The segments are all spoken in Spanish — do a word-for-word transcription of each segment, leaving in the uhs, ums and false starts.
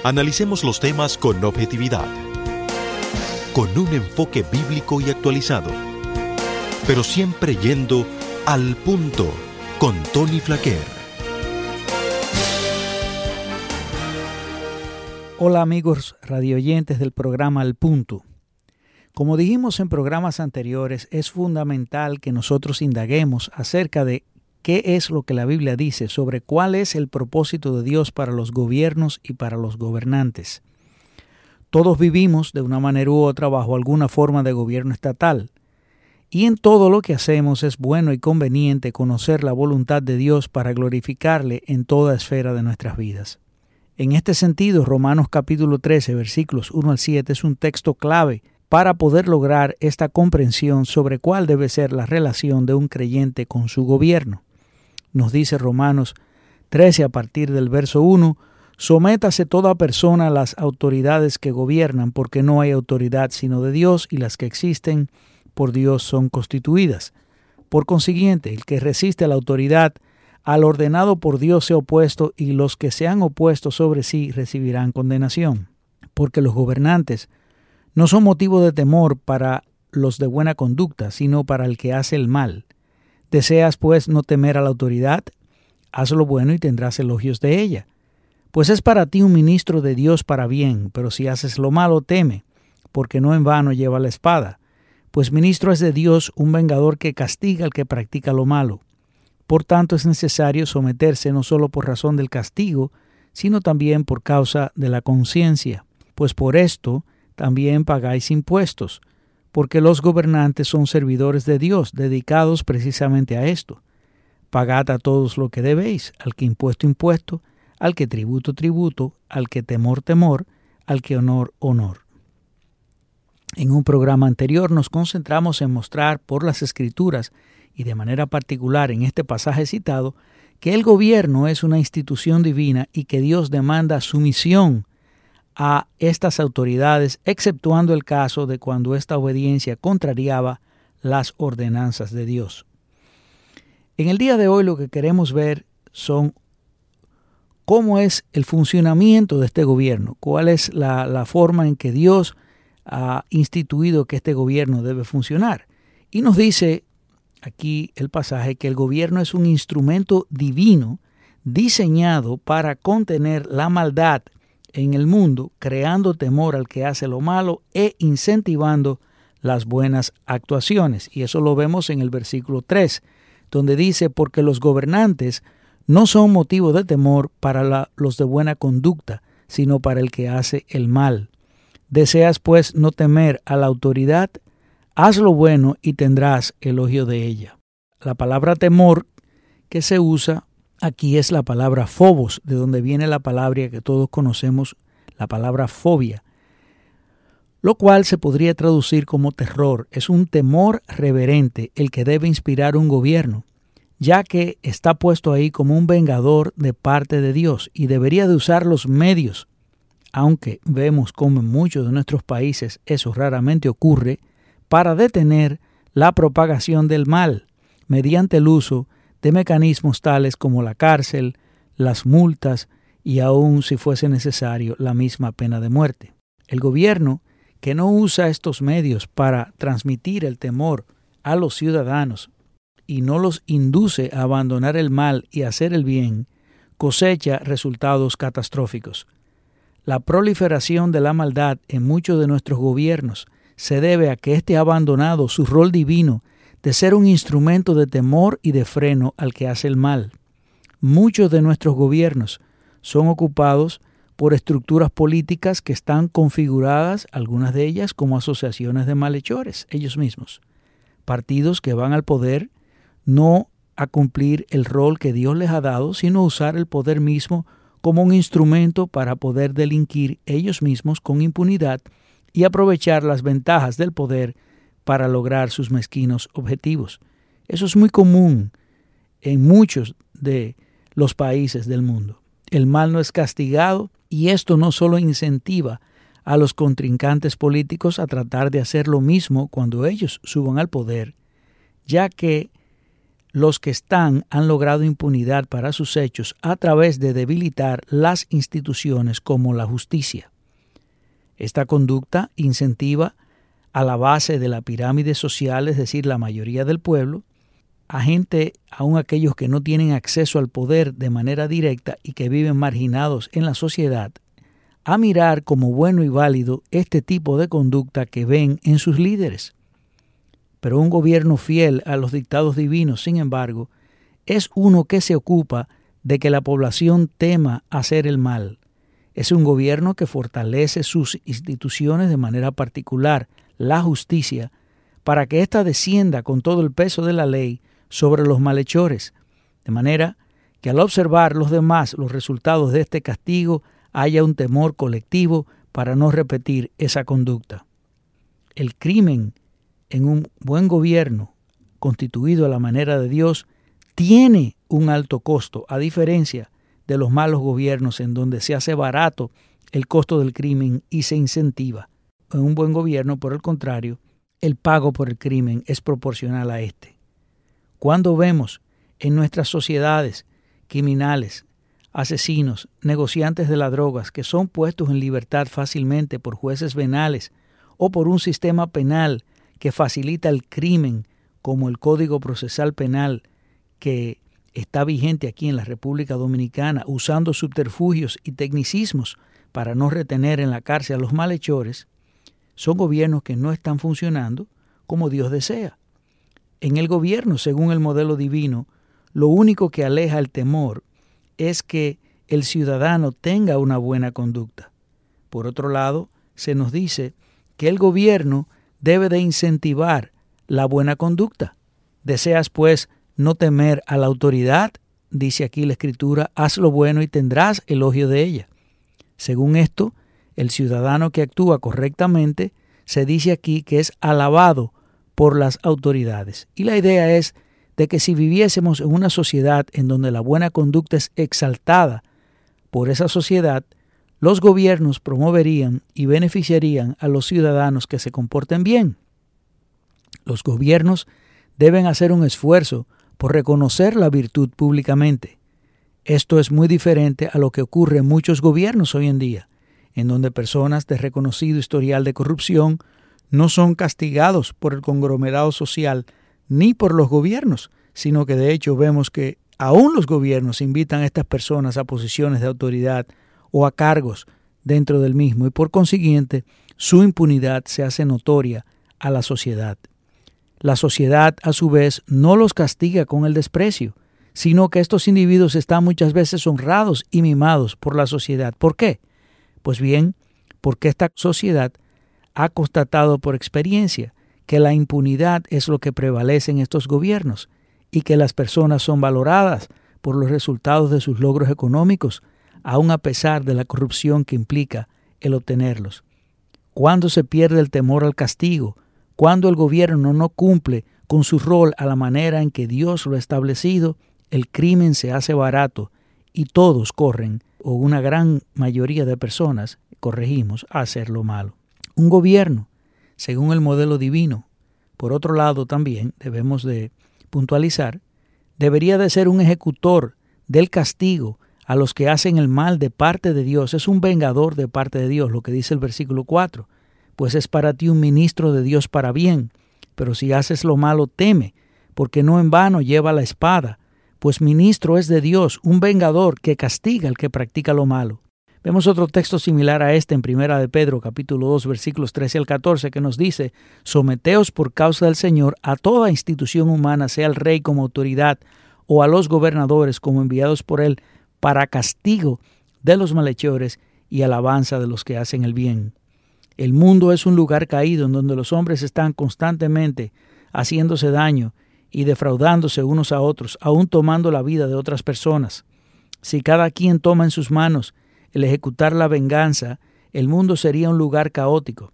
Analicemos los temas con objetividad, con un enfoque bíblico y actualizado, pero siempre yendo al punto con Tony Flaquer. Hola amigos radioyentes del programa Al Punto. Como dijimos en programas anteriores, es fundamental que nosotros indaguemos acerca de qué es lo que la Biblia dice sobre cuál es el propósito de Dios para los gobiernos y para los gobernantes. Todos vivimos de una manera u otra bajo alguna forma de gobierno estatal, y en todo lo que hacemos es bueno y conveniente conocer la voluntad de Dios para glorificarle en toda esfera de nuestras vidas. En este sentido, Romanos capítulo trece, versículos uno al siete es un texto clave para poder lograr esta comprensión sobre cuál debe ser la relación de un creyente con su gobierno. Nos dice Romanos trece a partir del verso uno, «Sométase toda persona a las autoridades que gobiernan, porque no hay autoridad sino de Dios, y las que existen por Dios son constituidas. Por consiguiente, el que resiste a la autoridad, al ordenado por Dios se ha opuesto, y los que se han opuesto sobre sí recibirán condenación. Porque los gobernantes no son motivo de temor para los de buena conducta, sino para el que hace el mal. ¿Deseas, pues, no temer a la autoridad? Haz lo bueno y tendrás elogios de ella. Pues es para ti un ministro de Dios para bien, pero si haces lo malo, teme, porque no en vano lleva la espada. Pues ministro es de Dios un vengador que castiga al que practica lo malo. Por tanto, es necesario someterse no solo por razón del castigo, sino también por causa de la conciencia. Pues por esto también pagáis impuestos, porque los gobernantes son servidores de Dios, dedicados precisamente a esto. Pagad a todos lo que debéis, al que impuesto, impuesto, al que tributo, tributo, al que temor, temor, al que honor, honor. En un programa anterior nos concentramos en mostrar por las Escrituras, y de manera particular en este pasaje citado, que el gobierno es una institución divina y que Dios demanda sumisión a estas autoridades, exceptuando el caso de cuando esta obediencia contrariaba las ordenanzas de Dios. En el día de hoy lo que queremos ver son cómo es el funcionamiento de este gobierno, cuál es la, la forma en que Dios ha instituido que este gobierno debe funcionar. Y nos dice aquí el pasaje que el gobierno es un instrumento divino diseñado para contener la maldad en el mundo, creando temor al que hace lo malo e incentivando las buenas actuaciones. Y eso lo vemos en el versículo tres, donde dice, porque los gobernantes no son motivo de temor para la, los de buena conducta, sino para el que hace el mal. Deseas pues no temer a la autoridad, haz lo bueno y tendrás elogio de ella. La palabra temor que se usa aquí es la palabra phobos, de donde viene la palabra que todos conocemos, la palabra fobia, lo cual se podría traducir como terror. Es un temor reverente el que debe inspirar un gobierno, ya que está puesto ahí como un vengador de parte de Dios y debería de usar los medios, aunque vemos como en muchos de nuestros países eso raramente ocurre, para detener la propagación del mal mediante el uso de mecanismos tales como la cárcel, las multas y aún, si fuese necesario, la misma pena de muerte. El gobierno que no usa estos medios para transmitir el temor a los ciudadanos y no los induce a abandonar el mal y hacer el bien, cosecha resultados catastróficos. La proliferación de la maldad en muchos de nuestros gobiernos se debe a que éste ha abandonado su rol divino de ser un instrumento de temor y de freno al que hace el mal. Muchos de nuestros gobiernos son ocupados por estructuras políticas que están configuradas, algunas de ellas como asociaciones de malhechores, ellos mismos. Partidos que van al poder no a cumplir el rol que Dios les ha dado, sino a usar el poder mismo como un instrumento para poder delinquir ellos mismos con impunidad y aprovechar las ventajas del poder para lograr sus mezquinos objetivos. Eso es muy común en muchos de los países del mundo. El mal no es castigado y esto no solo incentiva a los contrincantes políticos a tratar de hacer lo mismo cuando ellos suban al poder, ya que los que están han logrado impunidad para sus hechos a través de debilitar las instituciones como la justicia. Esta conducta incentiva a la base de la pirámide social, es decir, la mayoría del pueblo, a gente, aun aquellos que no tienen acceso al poder de manera directa y que viven marginados en la sociedad, a mirar como bueno y válido este tipo de conducta que ven en sus líderes. Pero un gobierno fiel a los dictados divinos, sin embargo, es uno que se ocupa de que la población tema hacer el mal. Es un gobierno que fortalece sus instituciones, de manera particular la justicia, para que ésta descienda con todo el peso de la ley sobre los malhechores, de manera que al observar los demás los resultados de este castigo haya un temor colectivo para no repetir esa conducta. El crimen en un buen gobierno, constituido a la manera de Dios, tiene un alto costo, a diferencia de los malos gobiernos en donde se hace barato el costo del crimen y se incentiva. En un buen gobierno, por el contrario, el pago por el crimen es proporcional a este. Cuando vemos en nuestras sociedades criminales, asesinos, negociantes de las drogas que son puestos en libertad fácilmente por jueces venales o por un sistema penal que facilita el crimen, como el Código Procesal Penal que está vigente aquí en la República Dominicana, usando subterfugios y tecnicismos para no retener en la cárcel a los malhechores, son gobiernos que no están funcionando como Dios desea. En el gobierno, según el modelo divino, lo único que aleja el temor es que el ciudadano tenga una buena conducta. Por otro lado, se nos dice que el gobierno debe de incentivar la buena conducta. ¿Deseas, pues, no temer a la autoridad? Dice aquí la Escritura, haz lo bueno y tendrás elogio de ella. Según esto, el ciudadano que actúa correctamente se dice aquí que es alabado por las autoridades. Y la idea es de que si viviésemos en una sociedad en donde la buena conducta es exaltada por esa sociedad, los gobiernos promoverían y beneficiarían a los ciudadanos que se comporten bien. Los gobiernos deben hacer un esfuerzo por reconocer la virtud públicamente. Esto es muy diferente a lo que ocurre en muchos gobiernos hoy en día, en donde personas de reconocido historial de corrupción no son castigados por el conglomerado social ni por los gobiernos, sino que de hecho vemos que aún los gobiernos invitan a estas personas a posiciones de autoridad o a cargos dentro del mismo, y por consiguiente su impunidad se hace notoria a la sociedad. La sociedad, a su vez, no los castiga con el desprecio, sino que estos individuos están muchas veces honrados y mimados por la sociedad. ¿Por qué? Pues bien, porque esta sociedad ha constatado por experiencia que la impunidad es lo que prevalece en estos gobiernos y que las personas son valoradas por los resultados de sus logros económicos, aun a pesar de la corrupción que implica el obtenerlos. Cuando se pierde el temor al castigo, cuando el gobierno no cumple con su rol a la manera en que Dios lo ha establecido, el crimen se hace barato y todos corren, o una gran mayoría de personas, corregimos, a hacer lo malo. Un gobierno, según el modelo divino, por otro lado también debemos de puntualizar, debería de ser un ejecutor del castigo a los que hacen el mal de parte de Dios. Es un vengador de parte de Dios, lo que dice el versículo cuatro. Pues es para ti un ministro de Dios para bien, pero si haces lo malo teme, porque no en vano lleva la espada, pues ministro es de Dios, un vengador que castiga al que practica lo malo. Vemos otro texto similar a este en Primera de Pedro, capítulo dos, versículos trece al catorce, que nos dice, someteos por causa del Señor a toda institución humana, sea el rey como autoridad, o a los gobernadores como enviados por él, para castigo de los malhechores y alabanza de los que hacen el bien. El mundo es un lugar caído en donde los hombres están constantemente haciéndose daño y defraudándose unos a otros, aún tomando la vida de otras personas. Si cada quien toma en sus manos el ejecutar la venganza, el mundo sería un lugar caótico.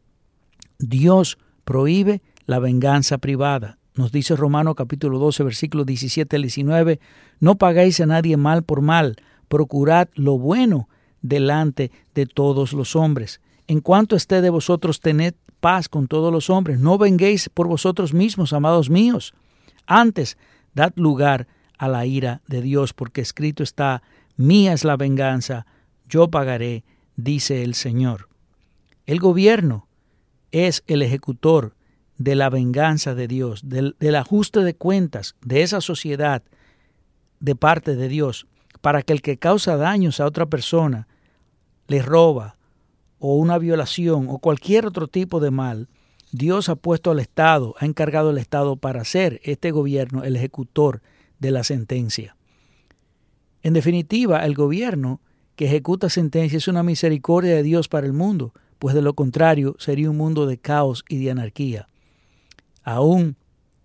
Dios prohíbe la venganza privada. Nos dice Romanos capítulo doce, versículos diecisiete al diecinueve, no pagáis a nadie mal por mal, procurad lo bueno delante de todos los hombres. En cuanto esté de vosotros, tened paz con todos los hombres. No venguéis por vosotros mismos, amados míos. Antes, Dad lugar a la ira de Dios, porque escrito está: mía es la venganza, yo pagaré, dice el Señor. El gobierno es el ejecutor de la venganza de Dios, del, del ajuste de cuentas de esa sociedad de parte de Dios, para que el que causa daños a otra persona, le roba, o una violación, o cualquier otro tipo de mal, Dios ha puesto al Estado, ha encargado al Estado para ser este gobierno el ejecutor de la sentencia. En definitiva, el gobierno que ejecuta sentencia es una misericordia de Dios para el mundo, pues de lo contrario sería un mundo de caos y de anarquía. Aún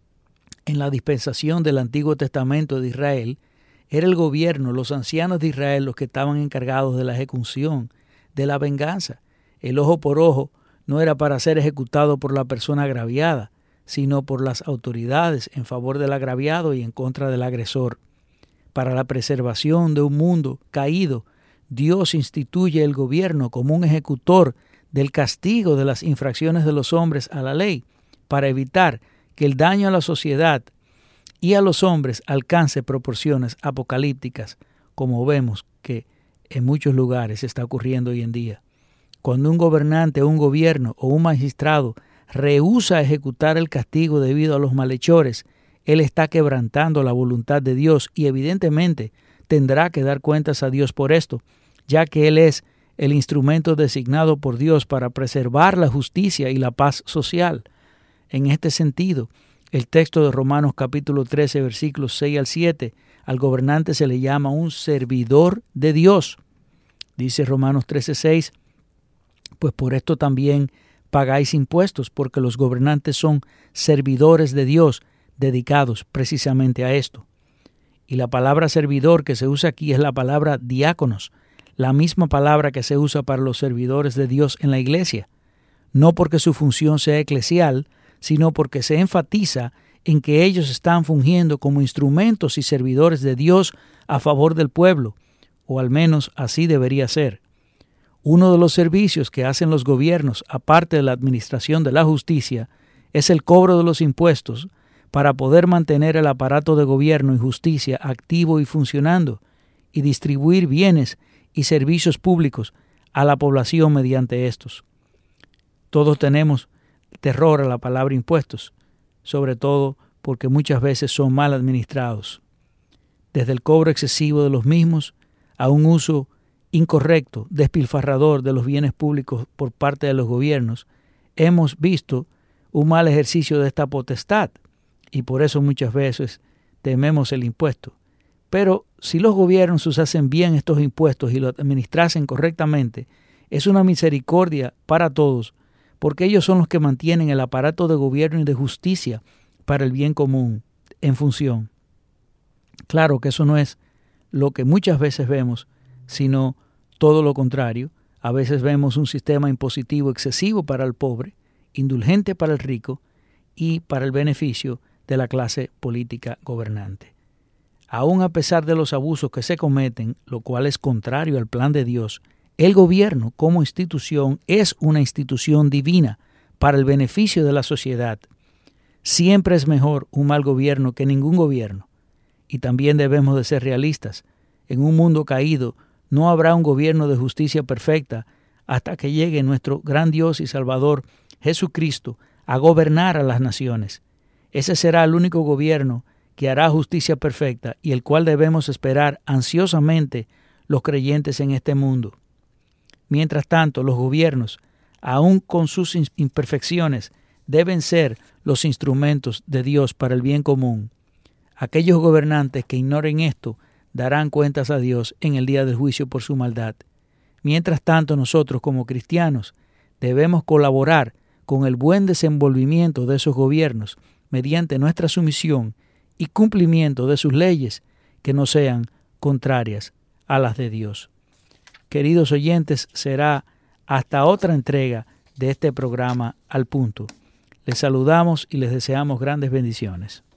en la dispensación del Antiguo Testamento de Israel, era el gobierno, los ancianos de Israel, los que estaban encargados de la ejecución, de la venganza. El ojo por ojo no era para ser ejecutado por la persona agraviada, sino por las autoridades en favor del agraviado y en contra del agresor. Para la preservación de un mundo caído, Dios instituye el gobierno como un ejecutor del castigo de las infracciones de los hombres a la ley, para evitar que el daño a la sociedad y a los hombres alcance proporciones apocalípticas, como vemos que en muchos lugares está ocurriendo hoy en día. Cuando un gobernante o un gobierno o un magistrado rehúsa ejecutar el castigo debido a los malhechores, él está quebrantando la voluntad de Dios y evidentemente tendrá que dar cuentas a Dios por esto, ya que él es el instrumento designado por Dios para preservar la justicia y la paz social. En este sentido, el texto de Romanos capítulo trece, versículos seis al siete, al gobernante se le llama un servidor de Dios. Dice Romanos trece seis, pues por esto también pagáis impuestos, porque los gobernantes son servidores de Dios, dedicados precisamente a esto. Y la palabra servidor que se usa aquí es la palabra diáconos, la misma palabra que se usa para los servidores de Dios en la iglesia, no porque su función sea eclesial, sino porque se enfatiza en que ellos están fungiendo como instrumentos y servidores de Dios a favor del pueblo, o al menos así debería ser. Uno de los servicios que hacen los gobiernos, aparte de la administración de la justicia, es el cobro de los impuestos para poder mantener el aparato de gobierno y justicia activo y funcionando, y distribuir bienes y servicios públicos a la población mediante estos. Todos tenemos terror a la palabra impuestos, sobre todo porque muchas veces son mal administrados. Desde el cobro excesivo de los mismos a un uso incorrecto, despilfarrador de los bienes públicos por parte de los gobiernos, hemos visto un mal ejercicio de esta potestad y por eso muchas veces tememos el impuesto. Pero si los gobiernos usasen bien estos impuestos y lo administrasen correctamente, es una misericordia para todos, porque ellos son los que mantienen el aparato de gobierno y de justicia para el bien común en función. Claro que eso no es lo que muchas veces vemos, sino todo lo contrario. A veces vemos un sistema impositivo excesivo para el pobre, indulgente para el rico y para el beneficio de la clase política gobernante. Aún a pesar de los abusos que se cometen, lo cual es contrario al plan de Dios, el gobierno como institución es una institución divina para el beneficio de la sociedad. Siempre es mejor un mal gobierno que ningún gobierno. Y también debemos de ser realistas. En un mundo caído no habrá un gobierno de justicia perfecta hasta que llegue nuestro gran Dios y Salvador Jesucristo a gobernar a las naciones. Ese será el único gobierno que hará justicia perfecta y el cual debemos esperar ansiosamente los creyentes en este mundo. Mientras tanto, los gobiernos, aun con sus imperfecciones, deben ser los instrumentos de Dios para el bien común. Aquellos gobernantes que ignoren esto darán cuentas a Dios en el día del juicio por su maldad. Mientras tanto, nosotros como cristianos debemos colaborar con el buen desenvolvimiento de esos gobiernos mediante nuestra sumisión y cumplimiento de sus leyes que no sean contrarias a las de Dios. Queridos oyentes, será hasta otra entrega de este programa Al Punto. Les saludamos y les deseamos grandes bendiciones.